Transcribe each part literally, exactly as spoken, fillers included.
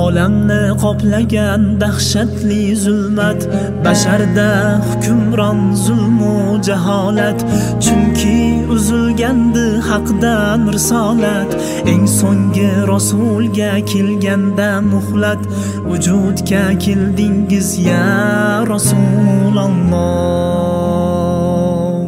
olamni qoplagan dahshatli zulmat, basharda hukmron zulmu jaholat. Chunki uzilgandi haqdan risolat, eng so'nggi rasulga kelganda muhlat. Vujudga keldingiz ya Rasululloh.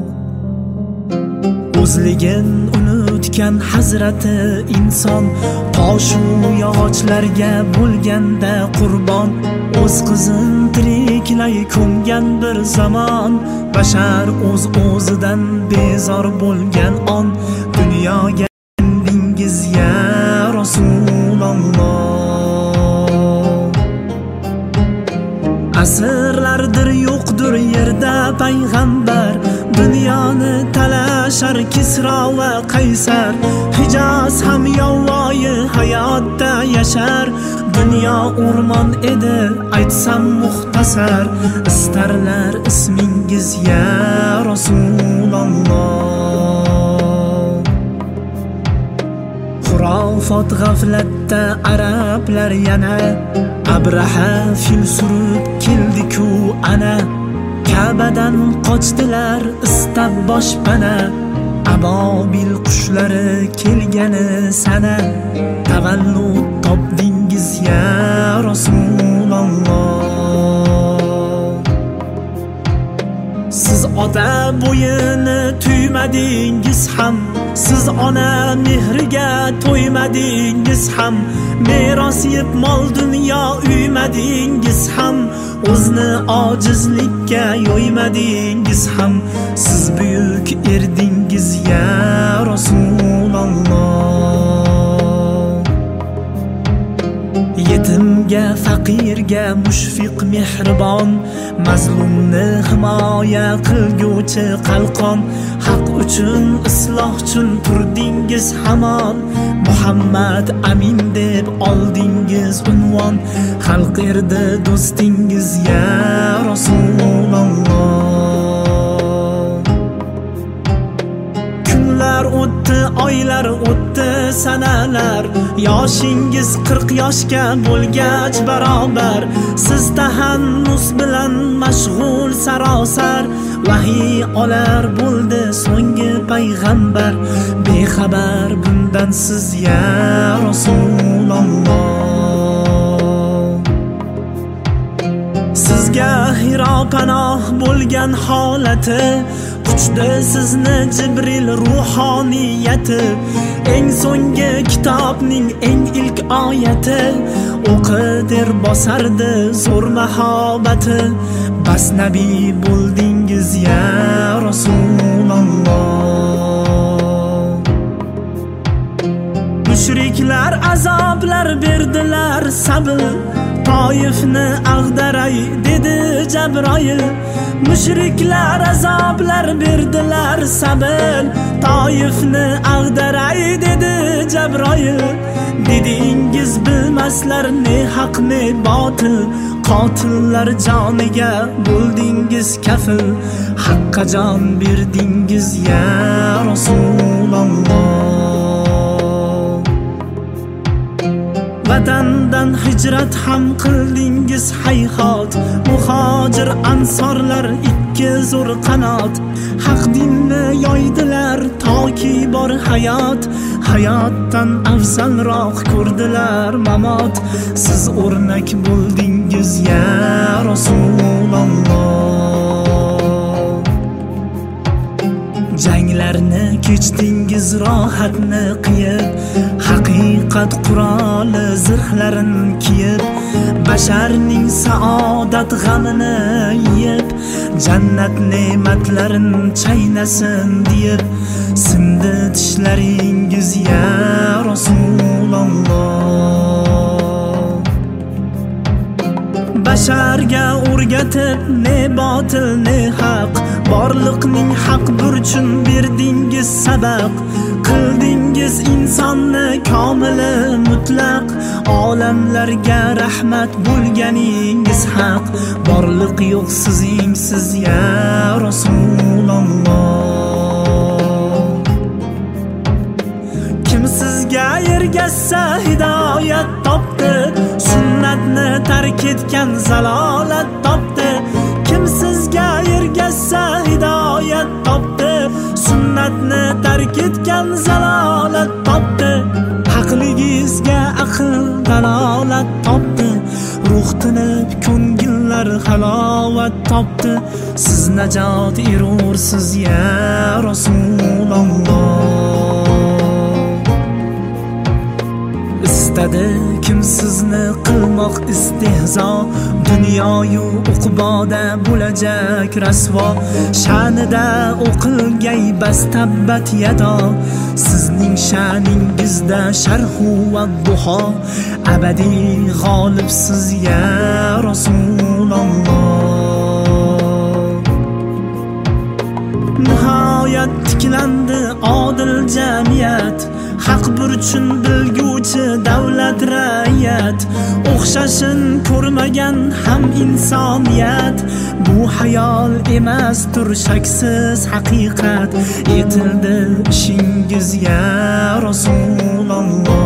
O'zligin unutgan hazrati inson, toshu yog'ochlarga bo'lganda qurbon. O'z qizin tiriklay ko'mgan bir zamon, bashar o'z o'zidan bezor bo'lgan on. Dunyoga keldingiz ya Rasululloh. Asrlardir yo'qdir yerda payg'ambar, dunyoni talashar Kisro va Qaysar. Hijoz ham yovvoyi hayotda yashar, dunyo o'rmon edi aytsam muxtasar. Istarlar ismingiz ya Rasululloh. Xurofot g'aflatda arablar yana, Abraha fil surib keldi-ku ana. Ka'badan qochdilar istab boshpana, abobil qushlari kelgani sana. Tavallud topdingiz ya Rasululloh. Siz ota bo'yini tuymadingiz ham, siz ona mehriga to'ymadingiz ham. Meros yeb mol dunyo uymadingiz ham, o'zni ojizlikka yo'ymadingiz ham. Siz buyuk erdingiz ya Rasululloh. Yetimga, faqirga mushfiq mehribon, mazlumni himoya qilguvchi qalqon. Haq uchun, isloh uchun turdingiz hamon, Muhammad amin deb oldingiz unvon. Xalq erdi do'stingiz ya Rasululloh. Kunlar o'tdi, oylar o'tdi, sanalar, yoshingiz qirq yoshga bo'lgach barobar. Siz tahannus bilan mashg'ul sarosar, vahiy olar bo'ldi so'nggi payg'ambar. Bexabar bundan siz ya Rasululloh. Sizga Hiro panoh bo'lgan holati, quchdi sizni Jibril ruhoniyati. Eng so'nggi kitobning eng ilk oyati, o'qi der bosardi zo'r mahobati. Bas nabiy bo'ldingiz ya Rasululloh. Mushriklar azoblar berdilar sabr, Toyifni ag'daray dedi Jabroil. Mushriklar azoblar berdilar sabr, Toyifni ag'daray dedi Jabroil. Dedingiz bilmaslar ne haq ne botil, qotillar joniga bo'ldingiz kafil. Haqqa jon berdingiz ya Rasululloh. Vatandan hijrat ham qildingiz hayhot, muhojir ansorlar ikki zo'r qanot. Haq dinni yoydilar toki bor hayot, hayotdan afzalroq ko'rdilar mamot. Siz o'rnak bo'ldingiz ya Rasululloh. Janglarni kechdingiz rohatni qiyib, haqiqat quroli zirhlarin kiyib. Basharning saodat g'amini yeb, jannat ne'matlarin chaynasin deb. Sindi tishlaringiz ya Rasululloh. Basharga o'rgatib ne botil ne haq, borliqning haq burchun berdingiz sabaq. Qildingiz insonni komili mutlaq, olamlarga rahmat bo'lganingiz haq. Borliq yo'q sizingsiz ya Rasululloh. Kim sizga ergashsa hidoyat topdi, tark etgan zalolat topdi. Kim sizga ergashsa hidoyat topdi. Sunnatni tark etgan zalolat topdi. Haqligizga aql dalolat topdi. Ruh tinib ko'ngillar halovat topdi. Siz najot erursiz ya Rasululloh. Istadi kim sizni qilmoq istehzo, dunyoyu uqboda bo'lajak rasvo. Sha'nida o'qilgay bas tabbat yado, sizning sha'ningizda sharhu va duho. Abadiy g'olibsiz ya Rasululloh. Nihoyat tiklandi odil jamiyat, haq burchun bilguvchi davlat ra'yat. O'xshashin ko'rmagan ham insoniyat. Bu hayol emasdir shaksiz haqiqat. Etildi ishingiz ya Rasululloh.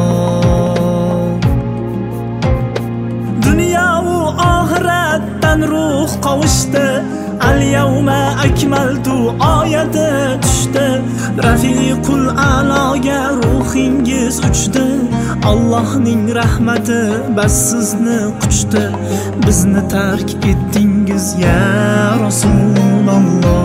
Dunyo u oxiratdan ruh qovushdi. Al-yawma akmaltu oyati tushdi. Rafiqul a'loga ruhingiz uchdi. Allohning rahmati bas sizni quchdi. Bizni tark etdingiz ya Rasululloh.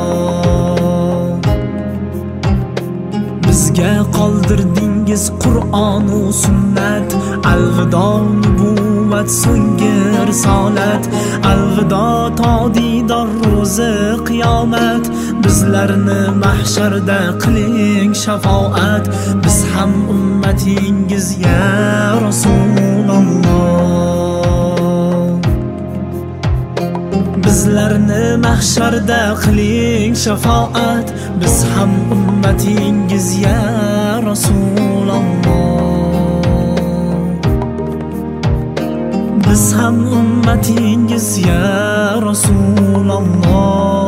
Bizga qoldirdingiz Qur'on va sunnat. Alvido nubuvat so'nggi risolat. Alvido todidor ro'zi qiyomat. Bizlarni mahsharda qiling shafoat. Biz ham ummatingiz ya Rasululloh. Bizlarni mahsharda qiling shafoat. Biz ham ummatingiz ya Rasululloh. Biz ham ummatingiz ya Rasululloh.